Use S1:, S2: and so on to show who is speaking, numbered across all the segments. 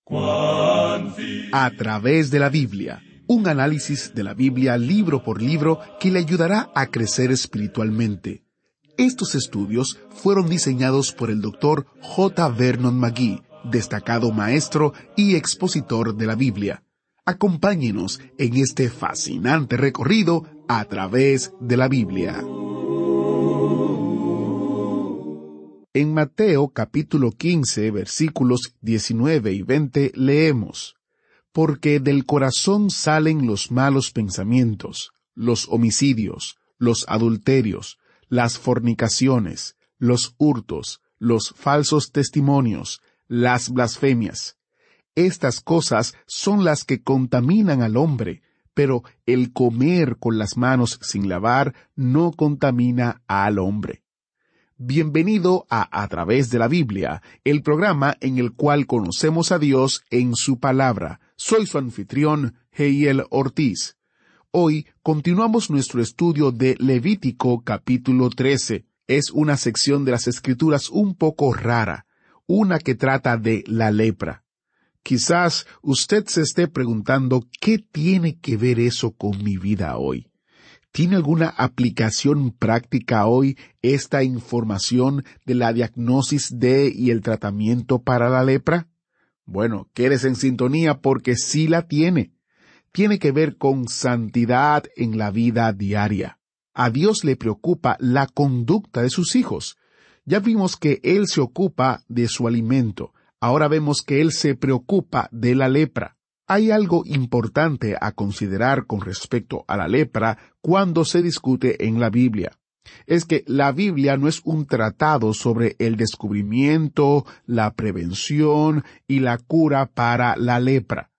S1: A través de la Biblia, un análisis de la Biblia libro por libro que le ayudará a crecer espiritualmente. Estos estudios fueron diseñados por el Dr. J. Vernon McGee, destacado maestro y expositor de la Biblia. Acompáñenos en este fascinante recorrido a través de la Biblia. En Mateo capítulo 15, versículos 19 y 20 leemos: Porque del corazón salen los malos pensamientos, los homicidios, los adulterios, las fornicaciones, los hurtos, los falsos testimonios, las blasfemias. Estas cosas son las que contaminan al hombre, pero el comer con las manos sin lavar no contamina al hombre. Bienvenido a Través de la Biblia, el programa en el cual conocemos a Dios en su palabra. Soy su anfitrión, Heiel Ortiz. Hoy continuamos nuestro estudio de Levítico capítulo 13. Es una sección de las Escrituras un poco rara, una que trata de la lepra. Quizás usted se esté preguntando, ¿qué tiene que ver eso con mi vida hoy? ¿Tiene alguna aplicación práctica hoy esta información de la diagnosis de y el tratamiento para la lepra? Bueno, quédese en sintonía porque sí la tiene. Tiene que ver con santidad en la vida diaria. A Dios le preocupa la conducta de sus hijos. Ya vimos que Él se ocupa de su alimento. Ahora vemos que Él se preocupa de la lepra. Hay algo importante a considerar con respecto a la lepra cuando se discute en la Biblia. Es que la Biblia no es un tratado sobre el descubrimiento, la prevención y la cura para la lepra.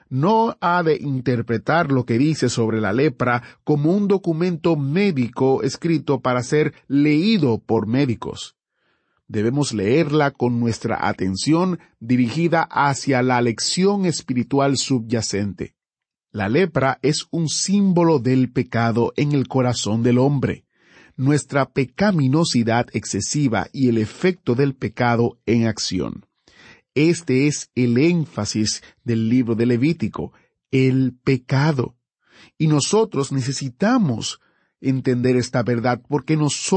S1: No ha de interpretar lo que dice sobre la lepra como un documento médico escrito para ser leído por médicos. Debemos leerla con nuestra atención dirigida hacia la lección espiritual subyacente. La lepra es un símbolo del pecado en el corazón del hombre, nuestra pecaminosidad excesiva y el efecto del pecado en acción. Este es el énfasis del libro de Levítico, el pecado. Y nosotros necesitamos entender esta verdad porque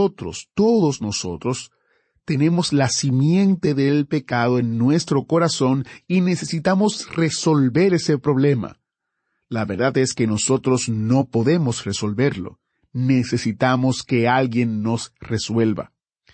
S1: todos nosotros, tenemos la simiente del pecado en nuestro corazón y necesitamos resolver ese problema. La verdad es que nosotros no podemos resolverlo. Necesitamos que alguien nos resuelva.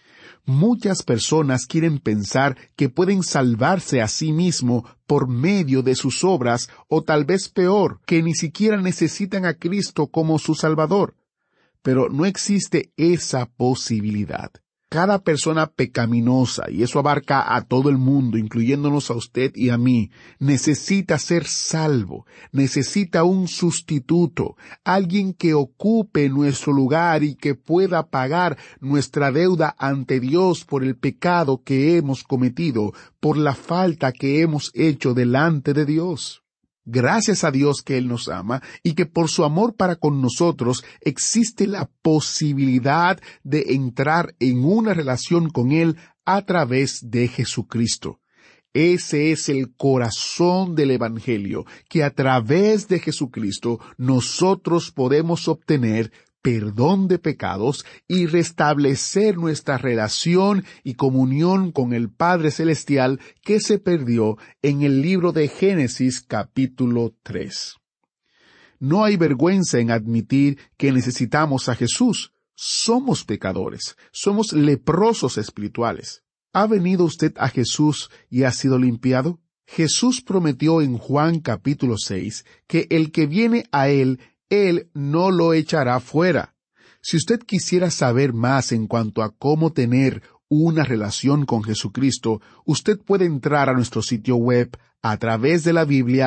S1: Muchas personas quieren pensar que pueden salvarse a sí mismo por medio de sus obras, o tal vez peor, que ni siquiera necesitan a Cristo como su Salvador. Pero no existe esa posibilidad. Cada persona pecaminosa, y eso abarca a todo el mundo, incluyéndonos a usted y a mí, necesita ser salvo, necesita un sustituto, alguien que ocupe nuestro lugar y que pueda pagar nuestra deuda ante Dios por el pecado que hemos cometido, por la falta que hemos hecho delante de Dios. Gracias a Dios que Él nos ama y que por su amor para con nosotros existe la posibilidad de entrar en una relación con Él a través de Jesucristo. Ese es el corazón del Evangelio, que a través de Jesucristo nosotros podemos obtener perdón de pecados y restablecer nuestra relación y comunión con el Padre Celestial que se perdió en el libro de Génesis capítulo 3. No hay vergüenza en admitir que necesitamos a Jesús. Somos pecadores, somos leprosos espirituales. ¿Ha venido usted a Jesús y ha sido limpiado? Jesús prometió en Juan capítulo 6 que el que viene a Él no lo echará fuera. Si usted quisiera saber más en cuanto a cómo tener una relación con Jesucristo, usted puede entrar a nuestro sitio web a través de la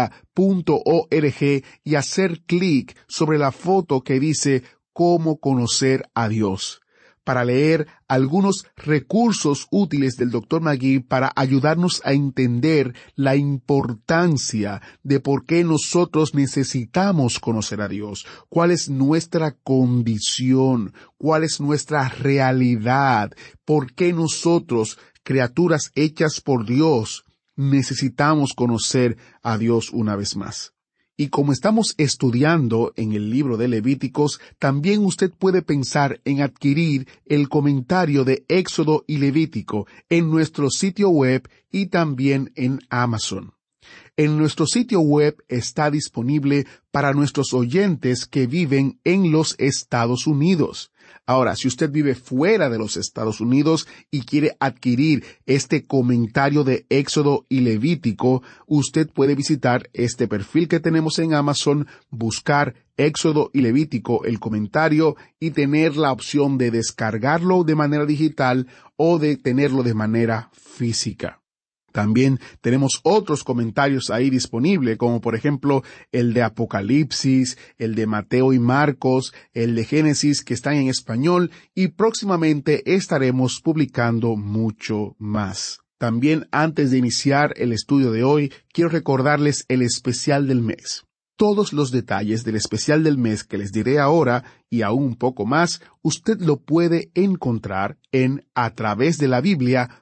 S1: Biblia.org y hacer clic sobre la foto que dice «Cómo conocer a Dios», para leer algunos recursos útiles del Dr. McGee para ayudarnos a entender la importancia de por qué nosotros necesitamos conocer a Dios, cuál es nuestra condición, cuál es nuestra realidad, por qué nosotros, criaturas hechas por Dios, necesitamos conocer a Dios una vez más. Y como estamos estudiando en el libro de Levíticos, también usted puede pensar en adquirir el comentario de Éxodo y Levítico en nuestro sitio web y también en Amazon. En nuestro sitio web está disponible para nuestros oyentes que viven en los Estados Unidos. Ahora, si usted vive fuera de los Estados Unidos y quiere adquirir este comentario de Éxodo y Levítico, usted puede visitar este perfil que tenemos en Amazon, buscar Éxodo y Levítico, el comentario, y tener la opción de descargarlo de manera digital o de tenerlo de manera física. También tenemos otros comentarios ahí disponibles, como por ejemplo el de Apocalipsis, el de Mateo y Marcos, el de Génesis, que están en español, y próximamente estaremos publicando mucho más. También, antes de iniciar el estudio de hoy, quiero recordarles el especial del mes. Todos los detalles del especial del mes que les diré ahora y aún un poco más, usted lo puede encontrar en A Través de la Biblia.org/especial.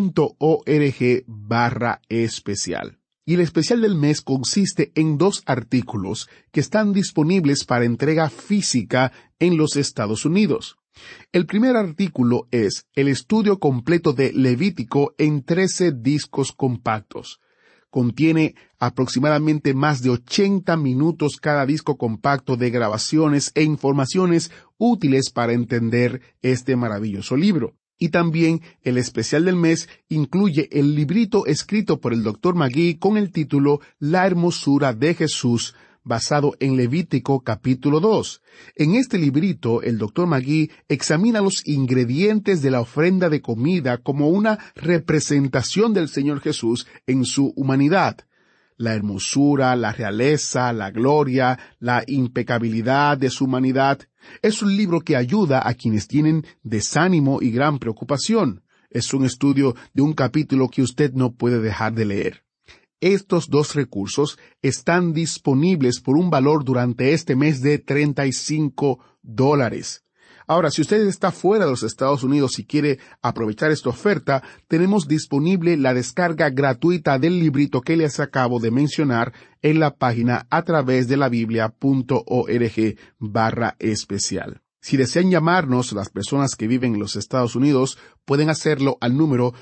S1: Y el especial del mes consiste en 2 artículos que están disponibles para entrega física en los Estados Unidos. El primer artículo es el estudio completo de Levítico en 13 discos compactos. Contiene aproximadamente más de 80 minutos cada disco compacto de grabaciones e informaciones útiles para entender este maravilloso libro. Y también el especial del mes incluye el librito escrito por el Dr. Magui con el título La hermosura de Jesús, basado en Levítico capítulo 2. En este librito, el Dr. Magui examina los ingredientes de la ofrenda de comida como una representación del Señor Jesús en su humanidad. La hermosura, la realeza, la gloria, la impecabilidad de su humanidad. Es un libro que ayuda a quienes tienen desánimo y gran preocupación. Es un estudio de un capítulo que usted no puede dejar de leer. Estos 2 recursos están disponibles por un valor durante este mes de $35. Ahora, si usted está fuera de los Estados Unidos y quiere aprovechar esta oferta, tenemos disponible la descarga gratuita del librito que les acabo de mencionar en la página a través de la biblia.org/especial. Si desean llamarnos, las personas que viven en los Estados Unidos pueden hacerlo al número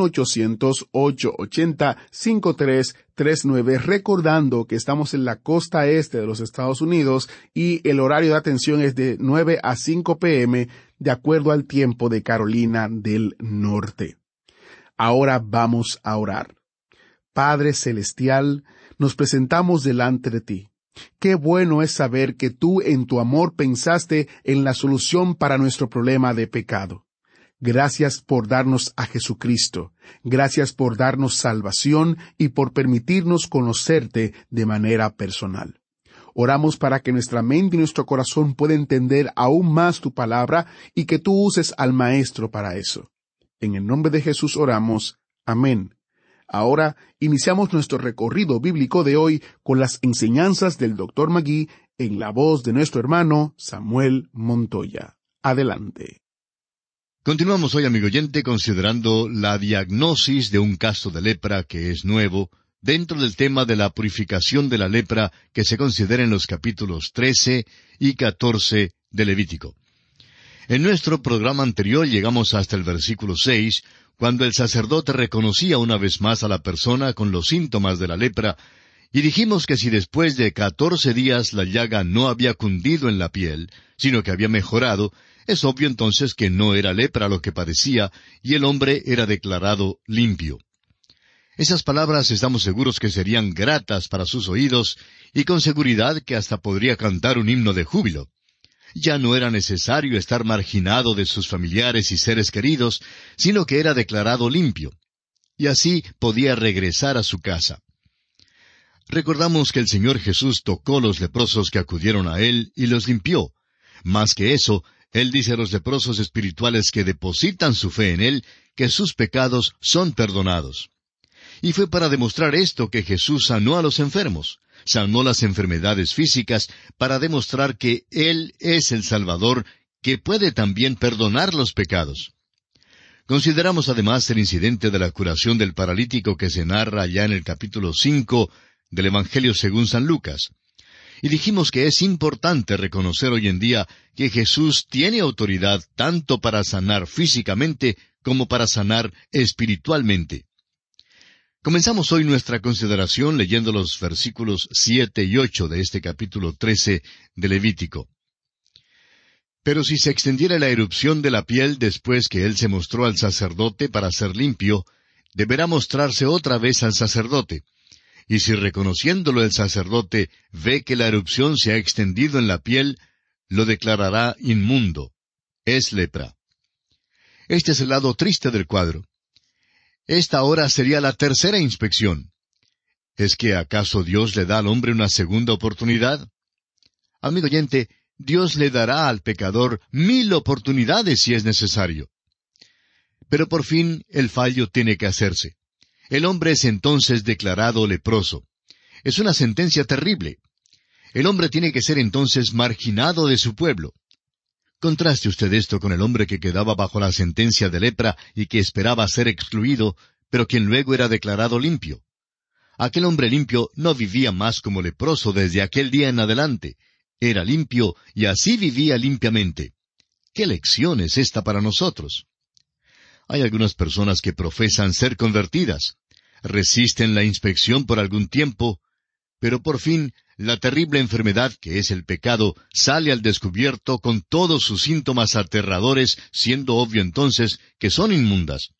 S1: 1-800-880-5339, recordando que estamos en la costa este de los Estados Unidos y el horario de atención es de 9 a 5 p.m. de acuerdo al tiempo de Carolina del Norte. Ahora vamos a orar. Padre Celestial, nos presentamos delante de ti. Qué bueno es saber que tú en tu amor pensaste en la solución para nuestro problema de pecado. Gracias por darnos a Jesucristo. Gracias por darnos salvación y por permitirnos conocerte de manera personal. Oramos para que nuestra mente y nuestro corazón puedan entender aún más tu palabra y que tú uses al Maestro para eso. En el nombre de Jesús oramos. Amén. Ahora iniciamos nuestro recorrido bíblico de hoy con las enseñanzas del Dr. Magui en la voz de nuestro hermano Samuel Montoya. Adelante.
S2: Continuamos hoy, amigo oyente, considerando la diagnosis de un caso de lepra que es nuevo, dentro del tema de la purificación de la lepra que se considera en los capítulos 13 y 14 de Levítico. En nuestro programa anterior llegamos hasta el versículo 6, cuando el sacerdote reconocía una vez más a la persona con los síntomas de la lepra, y dijimos que si después de 14 días la llaga no había cundido en la piel, sino que había mejorado, es obvio entonces que no era lepra lo que padecía, y el hombre era declarado limpio. Esas palabras estamos seguros que serían gratas para sus oídos, y con seguridad que hasta podría cantar un himno de júbilo. Ya no era necesario estar marginado de sus familiares y seres queridos, sino que era declarado limpio. Y así podía regresar a su casa. Recordamos que el Señor Jesús tocó los leprosos que acudieron a Él y los limpió. Más que eso, Él dice a los leprosos espirituales que depositan su fe en Él, que sus pecados son perdonados. Y fue para demostrar esto que Jesús sanó a los enfermos. Sanó las enfermedades físicas para demostrar que Él es el Salvador, que puede también perdonar los pecados. Consideramos además el incidente de la curación del paralítico que se narra ya en el capítulo 5 del Evangelio según San Lucas. Y dijimos que es importante reconocer hoy en día que Jesús tiene autoridad tanto para sanar físicamente como para sanar espiritualmente. Comenzamos hoy nuestra consideración leyendo los versículos 7 y 8 de este capítulo 13 de Levítico. Pero si se extendiera la erupción de la piel después que él se mostró al sacerdote para ser limpio, deberá mostrarse otra vez al sacerdote. Y si reconociéndolo el sacerdote ve que la erupción se ha extendido en la piel, lo declarará inmundo. Es lepra. Este es el lado triste del cuadro. Esta ahora sería la tercera inspección. ¿Es que acaso Dios le da al hombre una segunda oportunidad? Amigo oyente, Dios le dará al pecador 1000 oportunidades si es necesario. Pero por fin el fallo tiene que hacerse. El hombre es entonces declarado leproso. Es una sentencia terrible. El hombre tiene que ser entonces marginado de su pueblo. Contraste usted esto con el hombre que quedaba bajo la sentencia de lepra y que esperaba ser excluido, pero quien luego era declarado limpio. Aquel hombre limpio no vivía más como leproso desde aquel día en adelante. Era limpio y así vivía limpiamente. ¿Qué lección es esta para nosotros? Hay algunas personas que profesan ser convertidas. Resisten la inspección por algún tiempo, pero por fin la terrible enfermedad que es el pecado sale al descubierto con todos sus síntomas aterradores, siendo obvio entonces que son inmundas.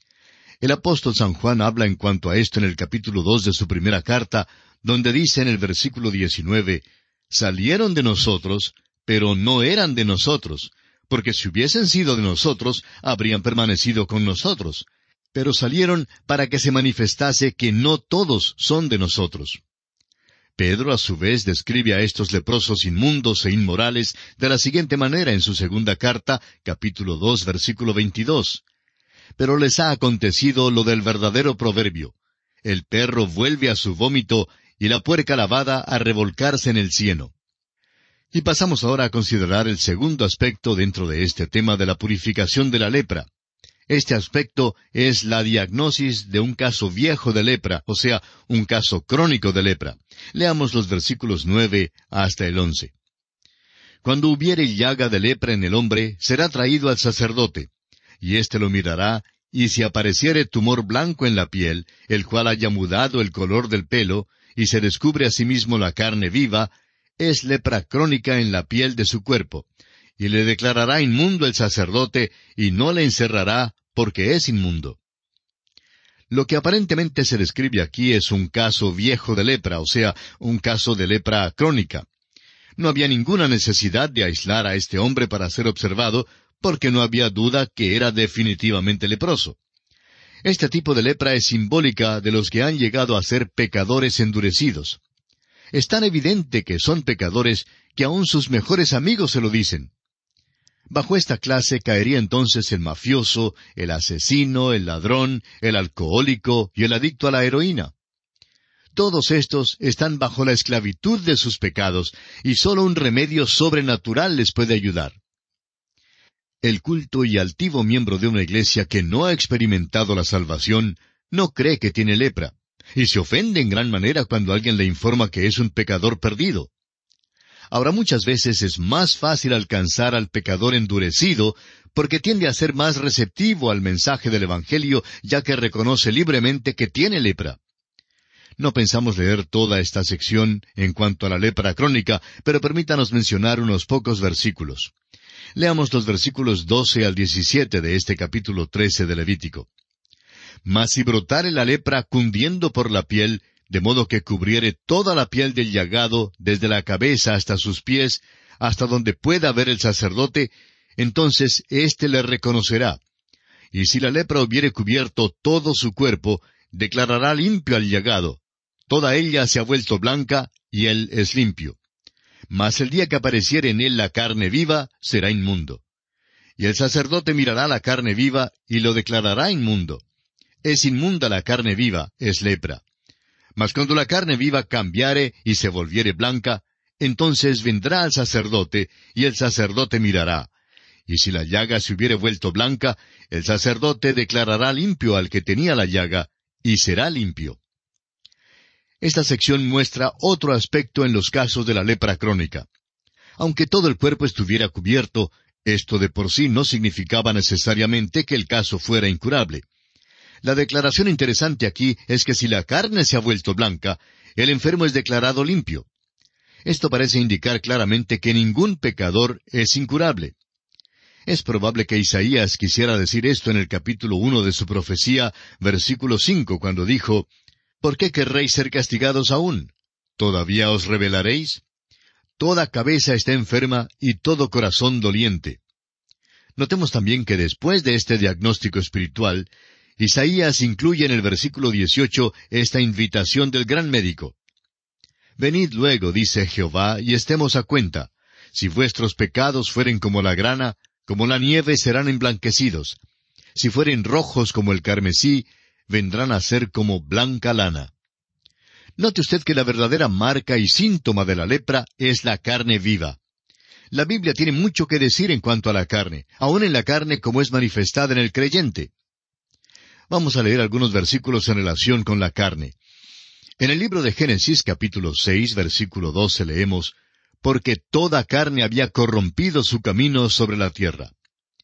S2: El apóstol San Juan habla en cuanto a esto en el capítulo 2 de su primera carta, donde dice en el versículo 19, «Salieron de nosotros, pero no eran de nosotros, porque si hubiesen sido de nosotros, habrían permanecido con nosotros. Pero salieron para que se manifestase que no todos son de nosotros». Pedro, a su vez, describe a estos leprosos inmundos e inmorales de la siguiente manera en su segunda carta, capítulo 2, versículo 22. «Pero les ha acontecido lo del verdadero proverbio. El perro vuelve a su vómito y la puerca lavada a revolcarse en el cieno». Y pasamos ahora a considerar el segundo aspecto dentro de este tema de la purificación de la lepra. Este aspecto es la diagnosis de un caso viejo de lepra, o sea, un caso crónico de lepra. Leamos los versículos 9 hasta el 11. «Cuando hubiere llaga de lepra en el hombre, será traído al sacerdote, y éste lo mirará, y si apareciere tumor blanco en la piel, el cual haya mudado el color del pelo, y se descubre asimismo la carne viva, es lepra crónica en la piel de su cuerpo, y le declarará inmundo el sacerdote, y no le encerrará, porque es inmundo». Lo que aparentemente se describe aquí es un caso viejo de lepra, o sea, un caso de lepra crónica. No había ninguna necesidad de aislar a este hombre para ser observado, porque no había duda que era definitivamente leproso. Este tipo de lepra es simbólica de los que han llegado a ser pecadores endurecidos. Es tan evidente que son pecadores que aun sus mejores amigos se lo dicen. Bajo esta clase caería entonces el mafioso, el asesino, el ladrón, el alcohólico y el adicto a la heroína. Todos estos están bajo la esclavitud de sus pecados, y sólo un remedio sobrenatural les puede ayudar. El culto y altivo miembro de una iglesia que no ha experimentado la salvación no cree que tiene lepra, y se ofende en gran manera cuando alguien le informa que es un pecador perdido. Ahora, muchas veces es más fácil alcanzar al pecador endurecido porque tiende a ser más receptivo al mensaje del Evangelio, ya que reconoce libremente que tiene lepra. No pensamos leer toda esta sección en cuanto a la lepra crónica, pero permítanos mencionar unos pocos versículos. Leamos los versículos 12 al 17 de este capítulo 13 de Levítico. «Mas si brotare la lepra cundiendo por la piel, de modo que cubriere toda la piel del llagado, desde la cabeza hasta sus pies, hasta donde pueda ver el sacerdote, entonces éste le reconocerá. Y si la lepra hubiere cubierto todo su cuerpo, declarará limpio al llagado. Toda ella se ha vuelto blanca, y él es limpio. Mas el día que apareciere en él la carne viva, será inmundo. Y el sacerdote mirará la carne viva, y lo declarará inmundo. Es inmunda la carne viva, es lepra. Mas cuando la carne viva cambiare y se volviere blanca, entonces vendrá al sacerdote, y el sacerdote mirará. y si la llaga se hubiere vuelto blanca, el sacerdote declarará limpio al que tenía la llaga, y será limpio. Esta sección muestra otro aspecto en los casos de la lepra crónica. Aunque todo el cuerpo estuviera cubierto, esto de por sí no significaba necesariamente que el caso fuera incurable. La declaración interesante aquí es que si la carne se ha vuelto blanca, el enfermo es declarado limpio. Esto parece indicar claramente que ningún pecador es incurable. Es probable que Isaías quisiera decir esto en el capítulo 1 de su profecía, versículo 5, cuando dijo, ¿por qué querréis ser castigados aún? ¿Todavía os rebelaréis? Toda cabeza está enferma y todo corazón doliente. Notemos también que después de este diagnóstico espiritual, Isaías incluye en el versículo 18 esta invitación del gran médico. Venid luego, dice Jehová, y estemos a cuenta. Si vuestros pecados fueren como la grana, como la nieve serán emblanquecidos. Si fueren rojos como el carmesí, vendrán a ser como blanca lana. Note usted que la verdadera marca y síntoma de la lepra es la carne viva. La Biblia tiene mucho que decir en cuanto a la carne, aun en la carne como es manifestada en el creyente. Vamos a leer algunos versículos en relación con la carne. En el libro de Génesis, capítulo 6, versículo 12, leemos, «Porque toda carne había corrompido su camino sobre la tierra».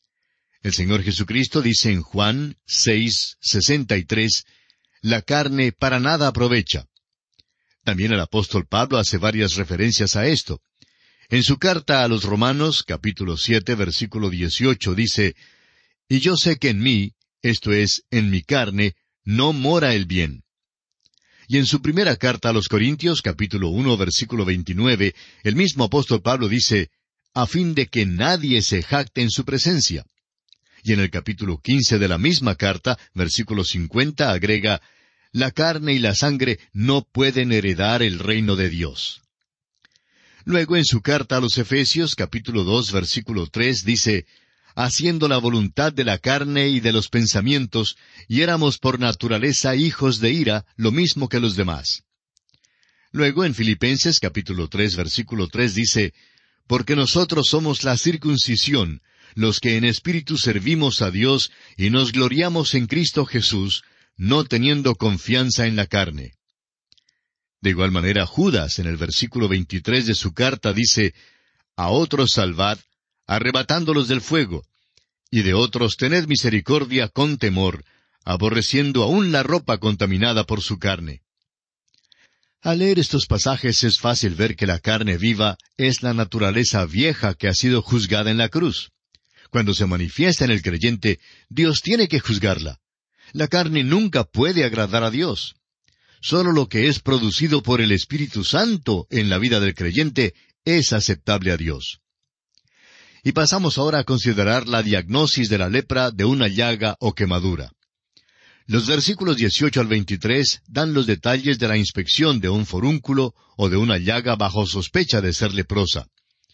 S2: El Señor Jesucristo dice en Juan 6, 63, «La carne para nada aprovecha». También el apóstol Pablo hace varias referencias a esto. En su carta a los Romanos, capítulo 7, versículo 18, dice, «Y yo sé que en mí, esto es, en mi carne, no mora el bien». Y en su primera carta a los Corintios, capítulo 1, versículo 29, el mismo apóstol Pablo dice, «a fin de que nadie se jacte en su presencia». Y en el capítulo 15 de la misma carta, versículo 50, agrega, «La carne y la sangre no pueden heredar el reino de Dios». Luego en su carta a los Efesios, capítulo 2, versículo 3, dice, «haciendo la voluntad de la carne y de los pensamientos, y éramos por naturaleza hijos de ira, lo mismo que los demás». Luego en Filipenses, capítulo 3, versículo 3, dice, «porque nosotros somos la circuncisión, los que en espíritu servimos a Dios y nos gloriamos en Cristo Jesús, no teniendo confianza en la carne». De igual manera, Judas, en el versículo 23 de su carta, dice, «A otros salvad, arrebatándolos del fuego, y de otros tened misericordia con temor, aborreciendo aún la ropa contaminada por su carne». Al leer estos pasajes es fácil ver que la carne viva es la naturaleza vieja que ha sido juzgada en la cruz. Cuando se manifiesta en el creyente, Dios tiene que juzgarla. La carne nunca puede agradar a Dios. Solo lo que es producido por el Espíritu Santo en la vida del creyente es aceptable a Dios. Y pasamos ahora a considerar la diagnosis de la lepra de una llaga o quemadura. Los versículos 18 al 23 dan los detalles de la inspección de un forúnculo o de una llaga bajo sospecha de ser leprosa.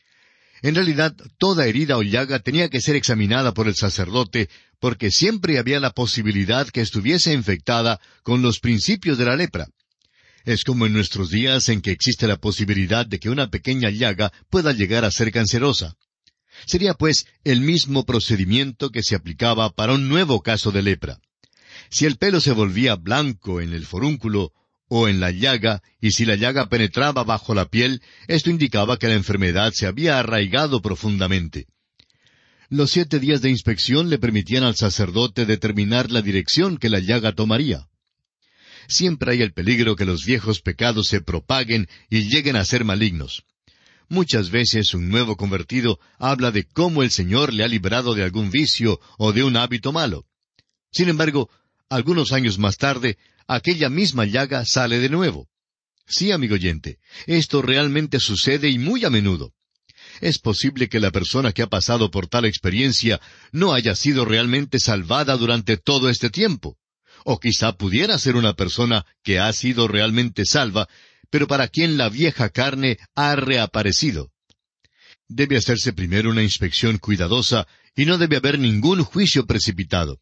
S2: En realidad, toda herida o llaga tenía que ser examinada por el sacerdote, porque siempre había la posibilidad que estuviese infectada con los principios de la lepra. Es como en nuestros días en que existe la posibilidad de que una pequeña llaga pueda llegar a ser cancerosa. Sería pues el mismo procedimiento que se aplicaba para un nuevo caso de lepra. Si el pelo se volvía blanco en el forúnculo o en la llaga, y si la llaga penetraba bajo la piel, esto indicaba que la enfermedad se había arraigado profundamente. Los 7 días de inspección le permitían al sacerdote determinar la dirección que la llaga tomaría. Siempre hay el peligro que los viejos pecados se propaguen y lleguen a ser malignos. Muchas veces un nuevo convertido habla de cómo el Señor le ha librado de algún vicio o de un hábito malo. Sin embargo, algunos años más tarde, aquella misma llaga sale de nuevo. Sí, amigo oyente, esto realmente sucede y muy a menudo. Es posible que la persona que ha pasado por tal experiencia no haya sido realmente salvada durante todo este tiempo. O quizá pudiera ser una persona que ha sido realmente salva, pero para quien la vieja carne ha reaparecido. Debe hacerse primero una inspección cuidadosa y no debe haber ningún juicio precipitado.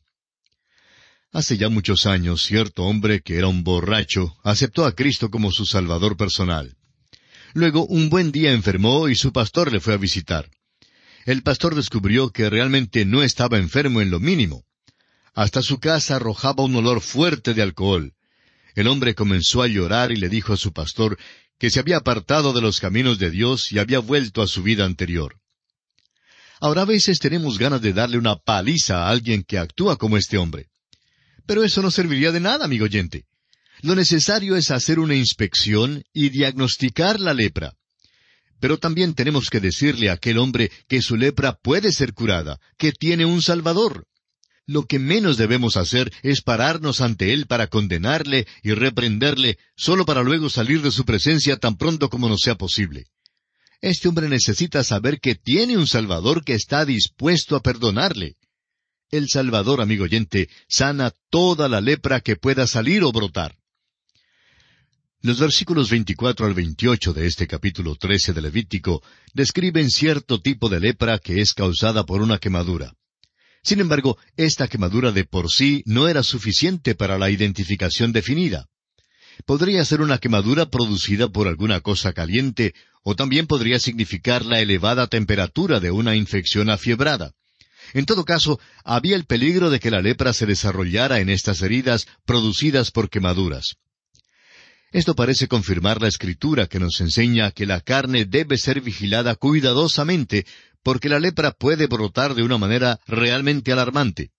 S2: Hace ya muchos años, cierto hombre que era un borracho aceptó a Cristo como su Salvador personal. Luego, un buen día enfermó y su pastor le fue a visitar. el pastor descubrió que realmente no estaba enfermo en lo mínimo. Hasta su casa arrojaba un olor fuerte de alcohol. El hombre comenzó a llorar y le dijo a su pastor que se había apartado de los caminos de Dios y había vuelto a su vida anterior. Ahora a veces tenemos ganas de darle una paliza a alguien que actúa como este hombre. Pero eso no serviría de nada, amigo oyente. Lo necesario es hacer una inspección y diagnosticar la lepra. Pero también tenemos que decirle a aquel hombre que su lepra puede ser curada, que tiene un Salvador. Lo que menos debemos hacer es pararnos ante él para condenarle y reprenderle, solo para luego salir de su presencia tan pronto como nos sea posible. Este hombre necesita saber que tiene un Salvador que está dispuesto a perdonarle. El Salvador, amigo oyente, sana toda la lepra que pueda salir o brotar. Los versículos 24 al 28 de este capítulo 13 de Levítico describen cierto tipo de lepra que es causada por una quemadura. Sin embargo, esta quemadura de por sí no era suficiente para la identificación definida. Podría ser una quemadura producida por alguna cosa caliente, o también podría significar la elevada temperatura de una infección afiebrada. En todo caso, había el peligro de que la lepra se desarrollara en estas heridas producidas por quemaduras. Esto parece confirmar la Escritura que nos enseña que la carne debe ser vigilada cuidadosamente, porque la lepra puede brotar de una manera realmente alarmante.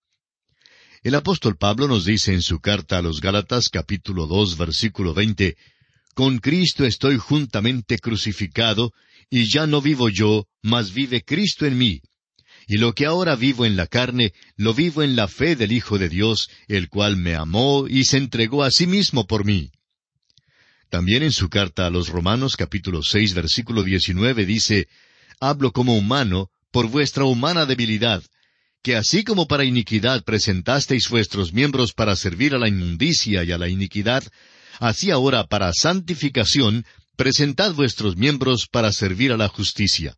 S2: El apóstol Pablo nos dice en su carta a los Gálatas, capítulo 2, versículo 20, «Con Cristo estoy juntamente crucificado, y ya no vivo yo, mas vive Cristo en mí. Y lo que ahora vivo en la carne, lo vivo en la fe del Hijo de Dios, el cual me amó y se entregó a sí mismo por mí». También en su carta a los Romanos, capítulo 6, versículo 19, dice, «Hablo como humano, por vuestra humana debilidad, que así como para iniquidad presentasteis vuestros miembros para servir a la inmundicia y a la iniquidad, así ahora para santificación presentad vuestros miembros para servir a la justicia».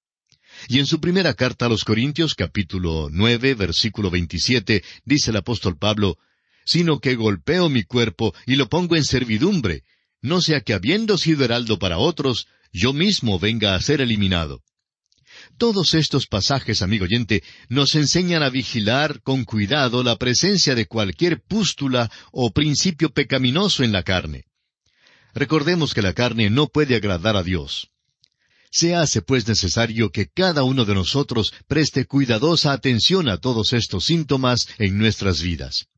S2: Y en su primera carta a los Corintios, capítulo 9, versículo 27, dice el apóstol Pablo, «Sino que golpeo mi cuerpo y lo pongo en servidumbre, no sea que habiendo sido heraldo para otros, yo mismo venga a ser eliminado». Todos estos pasajes, amigo oyente, nos enseñan a vigilar con cuidado la presencia de cualquier pústula o principio pecaminoso en la carne. Recordemos que la carne no puede agradar a Dios. Se hace pues necesario que cada uno de nosotros preste cuidadosa atención a todos estos síntomas en nuestras vidas.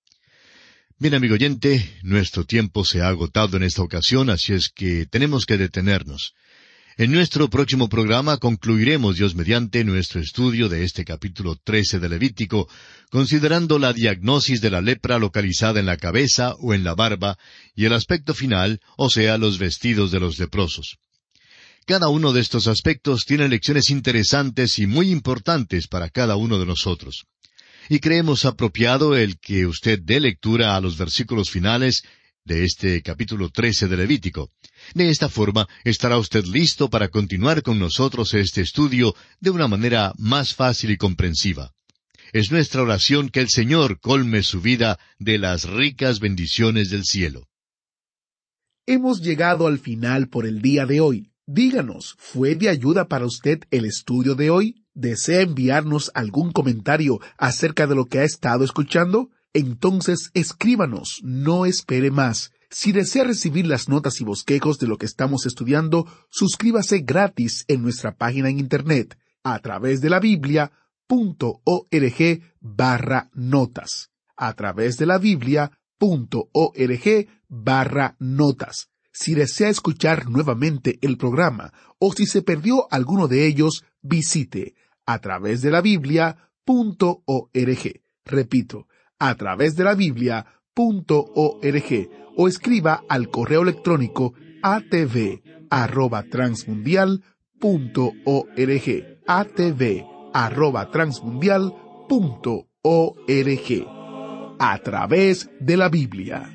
S2: Bien, amigo oyente, nuestro tiempo se ha agotado en esta ocasión, así es que tenemos que detenernos. En nuestro próximo programa concluiremos, Dios mediante, nuestro estudio de este capítulo 13 de Levítico, considerando la diagnosis de la lepra localizada en la cabeza o en la barba, y el aspecto final, o sea, los vestidos de los leprosos. Cada uno de estos aspectos tiene lecciones interesantes y muy importantes para cada uno de nosotros. Y creemos apropiado el que usted dé lectura a los versículos finales de este capítulo 13 de Levítico. De esta forma estará usted listo para continuar con nosotros este estudio de una manera más fácil y comprensiva. Es nuestra oración que el Señor colme su vida de las ricas bendiciones del cielo.
S1: Hemos llegado al final por el día de hoy. Díganos, ¿fue de ayuda para usted el estudio de hoy? ¿Desea enviarnos algún comentario acerca de lo que ha estado escuchando? Entonces escríbanos, no espere más. Si desea recibir las notas y bosquejos de lo que estamos estudiando, suscríbase gratis en nuestra página en internet a través de la Biblia.org/notas. A través de la Biblia.org/notas. Si desea escuchar nuevamente el programa o si se perdió alguno de ellos, visite a través de la Biblia.org. Repito, a través de la Biblia.org o escriba al correo electrónico atv@transmundial.org. atv@transmundial.org. A través de la Biblia.